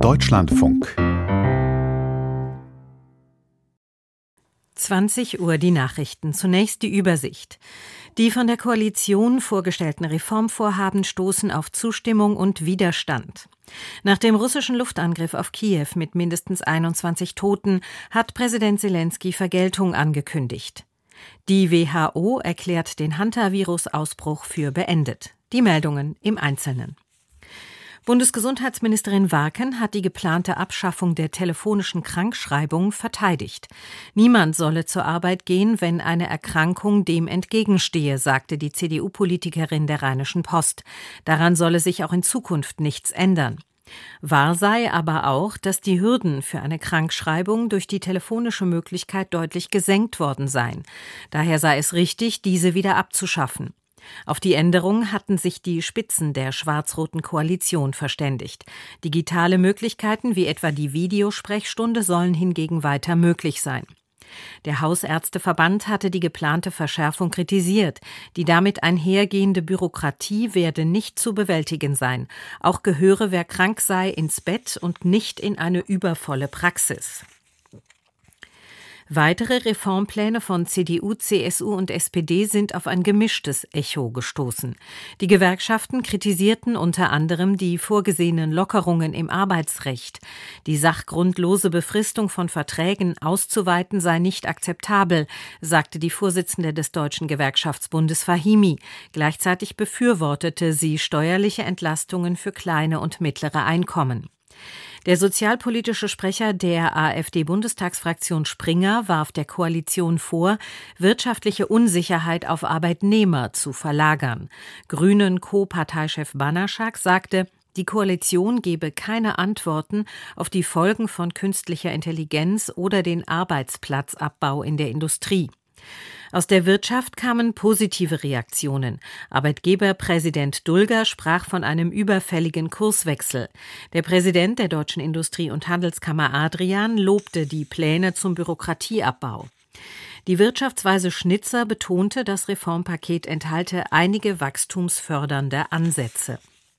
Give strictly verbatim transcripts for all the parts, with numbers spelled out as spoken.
Deutschlandfunk. zwanzig Uhr die Nachrichten. Zunächst die Übersicht. Die von der Koalition vorgestellten Reformvorhaben stoßen auf Zustimmung und Widerstand. Nach dem russischen Luftangriff auf Kiew mit mindestens einundzwanzig Toten hat Präsident Selenskyj Vergeltung angekündigt. Die W H O erklärt den Hantavirus-Ausbruch für beendet. Die Meldungen im Einzelnen. Bundesgesundheitsministerin Warken hat die geplante Abschaffung der telefonischen Krankschreibung verteidigt. Niemand solle zur Arbeit gehen, wenn eine Erkrankung dem entgegenstehe, sagte die C D U-Politikerin der Rheinischen Post. Daran solle sich auch in Zukunft nichts ändern. Wahr sei aber auch, dass die Hürden für eine Krankschreibung durch die telefonische Möglichkeit deutlich gesenkt worden seien. Daher sei es richtig, diese wieder abzuschaffen. Auf die Änderung hatten sich die Spitzen der schwarz-roten Koalition verständigt. Digitale Möglichkeiten wie etwa die Videosprechstunde sollen hingegen weiter möglich sein. Der Hausärzteverband hatte die geplante Verschärfung kritisiert. Die damit einhergehende Bürokratie werde nicht zu bewältigen sein. Auch gehöre, wer krank sei, ins Bett und nicht in eine übervolle Praxis. Weitere Reformpläne von C D U, C S U und S P D sind auf ein gemischtes Echo gestoßen. Die Gewerkschaften kritisierten unter anderem die vorgesehenen Lockerungen im Arbeitsrecht. Die sachgrundlose Befristung von Verträgen auszuweiten sei nicht akzeptabel, sagte die Vorsitzende des Deutschen Gewerkschaftsbundes Fahimi. Gleichzeitig befürwortete sie steuerliche Entlastungen für kleine und mittlere Einkommen. Der sozialpolitische Sprecher der AfD-Bundestagsfraktion Springer warf der Koalition vor, wirtschaftliche Unsicherheit auf Arbeitnehmer zu verlagern. Grünen-Co-Parteichef Banaschak sagte, die Koalition gebe keine Antworten auf die Folgen von künstlicher Intelligenz oder den Arbeitsplatzabbau in der Industrie. Aus der Wirtschaft kamen positive Reaktionen. Arbeitgeberpräsident Dulger sprach von einem überfälligen Kurswechsel. Der Präsident der Deutschen Industrie- und Handelskammer Adrian lobte die Pläne zum Bürokratieabbau. Die Wirtschaftsweise Schnitzer betonte, das Reformpaket enthalte einige wachstumsfördernde Ansätze.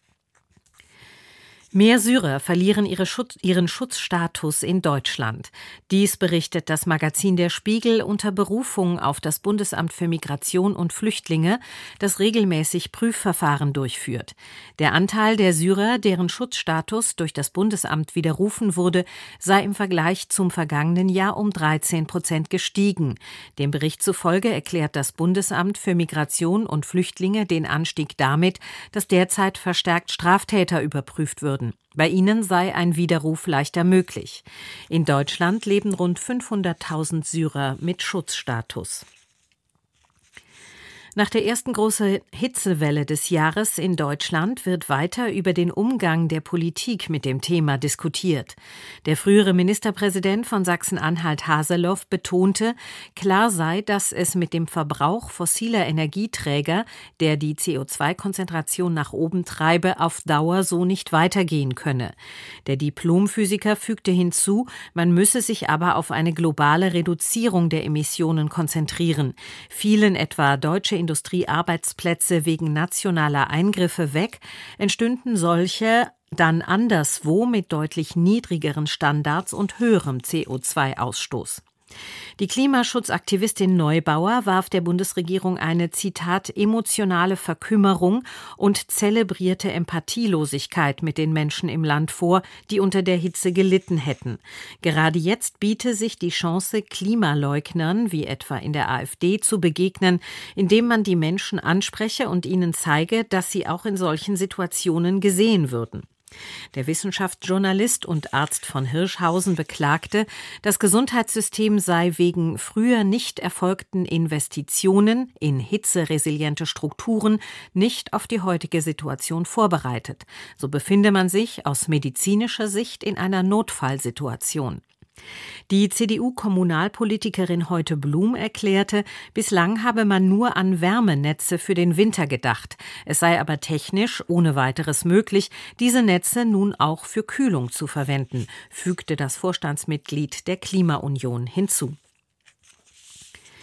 Mehr Syrer verlieren ihre Schutz, ihren Schutzstatus in Deutschland. Dies berichtet das Magazin Der Spiegel unter Berufung auf das Bundesamt für Migration und Flüchtlinge, das regelmäßig Prüfverfahren durchführt. Der Anteil der Syrer, deren Schutzstatus durch das Bundesamt widerrufen wurde, sei im Vergleich zum vergangenen Jahr um dreizehn Prozent gestiegen. Dem Bericht zufolge erklärt das Bundesamt für Migration und Flüchtlinge den Anstieg damit, dass derzeit verstärkt Straftäter überprüft würden. Bei ihnen sei ein Widerruf leichter möglich. In Deutschland leben rund fünfhunderttausend Syrer mit Schutzstatus. Nach der ersten großen Hitzewelle des Jahres in Deutschland wird weiter über den Umgang der Politik mit dem Thema diskutiert. Der frühere Ministerpräsident von Sachsen-Anhalt Haseloff betonte, klar sei, dass es mit dem Verbrauch fossiler Energieträger, der die C O zwei Konzentration nach oben treibe, auf Dauer so nicht weitergehen könne. Der Diplomphysiker fügte hinzu, man müsse sich aber auf eine globale Reduzierung der Emissionen konzentrieren. Fielen etwa deutsche Industriearbeitsplätze wegen nationaler Eingriffe weg, entstünden solche dann anderswo mit deutlich niedrigeren Standards und höherem C O zwei Ausstoß. Die Klimaschutzaktivistin Neubauer warf der Bundesregierung eine, Zitat, emotionale Verkümmerung und zelebrierte Empathielosigkeit mit den Menschen im Land vor, die unter der Hitze gelitten hätten. Gerade jetzt biete sich die Chance, Klimaleugnern, wie etwa in der AfD, zu begegnen, indem man die Menschen anspreche und ihnen zeige, dass sie auch in solchen Situationen gesehen würden. Der Wissenschaftsjournalist und Arzt von Hirschhausen beklagte, das Gesundheitssystem sei wegen früher nicht erfolgten Investitionen in hitzeresiliente Strukturen nicht auf die heutige Situation vorbereitet. So befinde man sich aus medizinischer Sicht in einer Notfallsituation. Die C D U-Kommunalpolitikerin Heute Blum erklärte, bislang habe man nur an Wärmenetze für den Winter gedacht. Es sei aber technisch ohne weiteres möglich, diese Netze nun auch für Kühlung zu verwenden, fügte das Vorstandsmitglied der Klimaunion hinzu.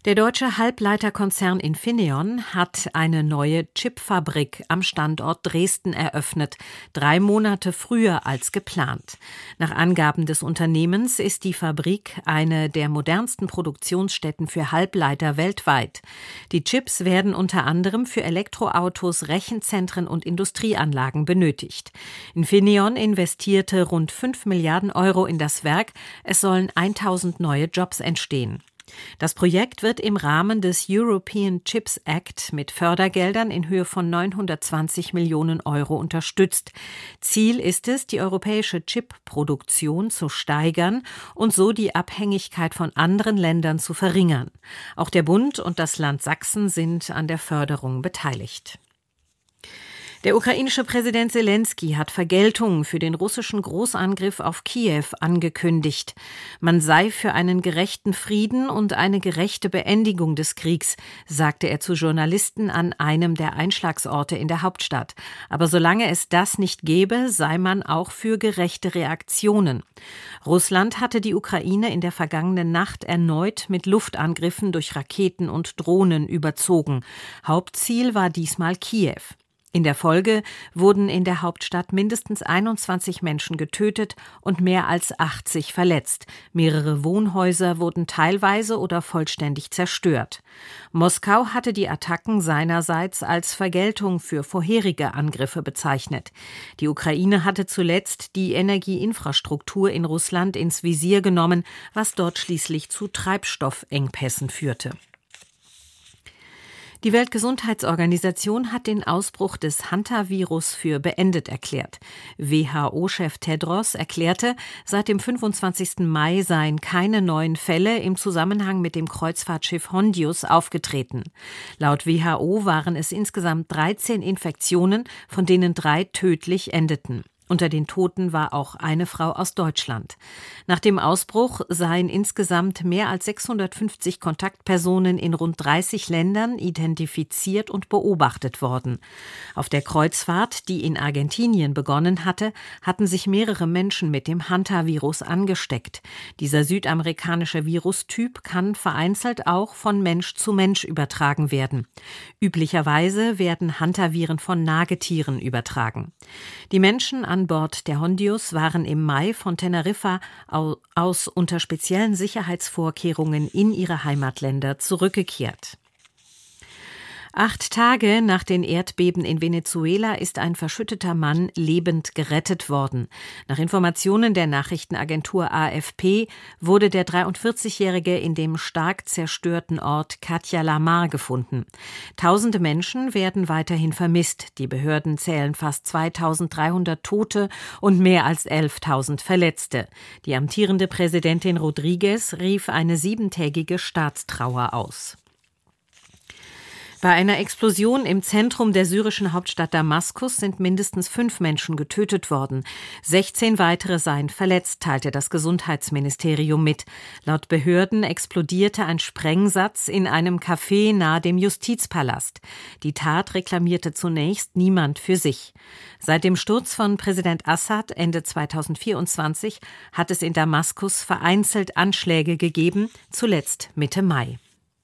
Der deutsche Halbleiterkonzern Infineon hat eine neue Chipfabrik am Standort Dresden eröffnet, drei Monate früher als geplant. Nach Angaben des Unternehmens ist die Fabrik eine der modernsten Produktionsstätten für Halbleiter weltweit. Die Chips werden unter anderem für Elektroautos, Rechenzentren und Industrieanlagen benötigt. Infineon investierte rund fünf Milliarden Euro in das Werk. Es sollen tausend neue Jobs entstehen. Das Projekt wird im Rahmen des European Chips Act mit Fördergeldern in Höhe von neunhundertzwanzig Millionen Euro unterstützt. Ziel ist es, die europäische Chipproduktion zu steigern und so die Abhängigkeit von anderen Ländern zu verringern. Auch der Bund und das Land Sachsen sind an der Förderung beteiligt. Der ukrainische Präsident Selenskyj hat Vergeltung für den russischen Großangriff auf Kiew angekündigt. Man sei für einen gerechten Frieden und eine gerechte Beendigung des Kriegs, sagte er zu Journalisten an einem der Einschlagsorte in der Hauptstadt. Aber solange es das nicht gäbe, sei man auch für gerechte Reaktionen. Russland hatte die Ukraine in der vergangenen Nacht erneut mit Luftangriffen durch Raketen und Drohnen überzogen. Hauptziel war diesmal Kiew. In der Folge wurden in der Hauptstadt mindestens einundzwanzig Menschen getötet und mehr als achtzig verletzt. Mehrere Wohnhäuser wurden teilweise oder vollständig zerstört. Moskau hatte die Attacken seinerseits als Vergeltung für vorherige Angriffe bezeichnet. Die Ukraine hatte zuletzt die Energieinfrastruktur in Russland ins Visier genommen, was dort schließlich zu Treibstoffengpässen führte. Die Weltgesundheitsorganisation hat den Ausbruch des Hantavirus für beendet erklärt. W H O-Chef Tedros erklärte, seit dem fünfundzwanzigsten Mai seien keine neuen Fälle im Zusammenhang mit dem Kreuzfahrtschiff Hondius aufgetreten. Laut W H O waren es insgesamt dreizehn Infektionen, von denen drei tödlich endeten. Unter den Toten war auch eine Frau aus Deutschland. Nach dem Ausbruch seien insgesamt mehr als sechshundertfünfzig Kontaktpersonen in rund dreißig Ländern identifiziert und beobachtet worden. Auf der Kreuzfahrt, die in Argentinien begonnen hatte, hatten sich mehrere Menschen mit dem Hantavirus angesteckt. Dieser südamerikanische Virustyp kann vereinzelt auch von Mensch zu Mensch übertragen werden. Üblicherweise werden Hantaviren von Nagetieren übertragen. Die Menschen an Bord der Hondius waren im Mai von Teneriffa aus unter speziellen Sicherheitsvorkehrungen in ihre Heimatländer zurückgekehrt. Acht Tage nach den Erdbeben in Venezuela ist ein verschütteter Mann lebend gerettet worden. Nach Informationen der Nachrichtenagentur A F P wurde der dreiundvierzigjährige in dem stark zerstörten Ort Catia-La-Mar gefunden. Tausende Menschen werden weiterhin vermisst. Die Behörden zählen fast zweitausenddreihundert Tote und mehr als elftausend Verletzte. Die amtierende Präsidentin Rodriguez rief eine siebentägige Staatstrauer aus. Bei einer Explosion im Zentrum der syrischen Hauptstadt Damaskus sind mindestens fünf Menschen getötet worden. sechzehn weitere seien verletzt, teilte das Gesundheitsministerium mit. Laut Behörden explodierte ein Sprengsatz in einem Café nahe dem Justizpalast. Die Tat reklamierte zunächst niemand für sich. Seit dem Sturz von Präsident Assad Ende zweitausendvierundzwanzig hat es in Damaskus vereinzelt Anschläge gegeben, zuletzt Mitte Mai.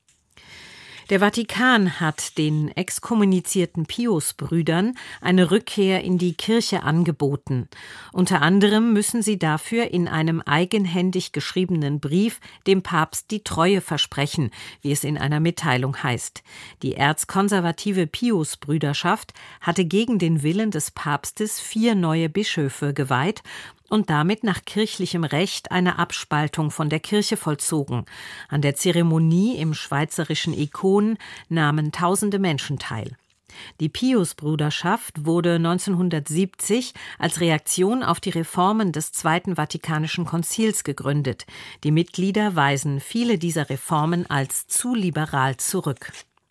Der Vatikan hat den exkommunizierten Pius-Brüdern eine Rückkehr in die Kirche angeboten. Unter anderem müssen sie dafür in einem eigenhändig geschriebenen Brief dem Papst die Treue versprechen, wie es in einer Mitteilung heißt. Die erzkonservative Pius-Brüderschaft hatte gegen den Willen des Papstes vier neue Bischöfe geweiht und damit nach kirchlichem Recht eine Abspaltung von der Kirche vollzogen. An der Zeremonie im schweizerischen Ikon nahmen tausende Menschen teil. Die Pius-Bruderschaft wurde neunzehnhundertsiebzig als Reaktion auf die Reformen des Zweiten Vatikanischen Konzils gegründet. Die Mitglieder weisen viele dieser Reformen als zu liberal zurück.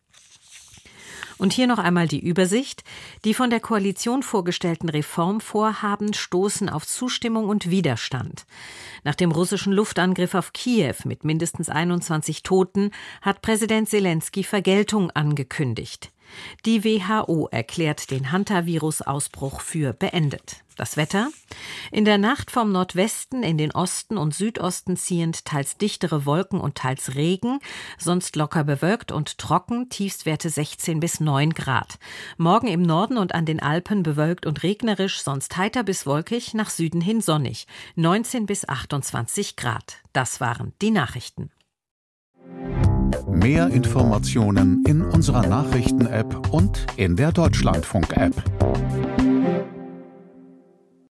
Und hier noch einmal die Übersicht. Die von der Koalition vorgestellten Reformvorhaben stoßen auf Zustimmung und Widerstand. Nach dem russischen Luftangriff auf Kiew mit mindestens einundzwanzig Toten hat Präsident Selenskyj Vergeltung angekündigt. Die W H O erklärt den Hantavirus-Ausbruch für beendet. Das Wetter? In der Nacht vom Nordwesten in den Osten und Südosten ziehend teils dichtere Wolken und teils Regen, sonst locker bewölkt und trocken, Tiefstwerte sechzehn bis neun Grad. Morgen im Norden und an den Alpen bewölkt und regnerisch, sonst heiter bis wolkig, nach Süden hin sonnig, neunzehn bis achtundzwanzig Grad. Das waren die Nachrichten. Mehr Informationen in unserer Nachrichten-App und in der Deutschlandfunk-App.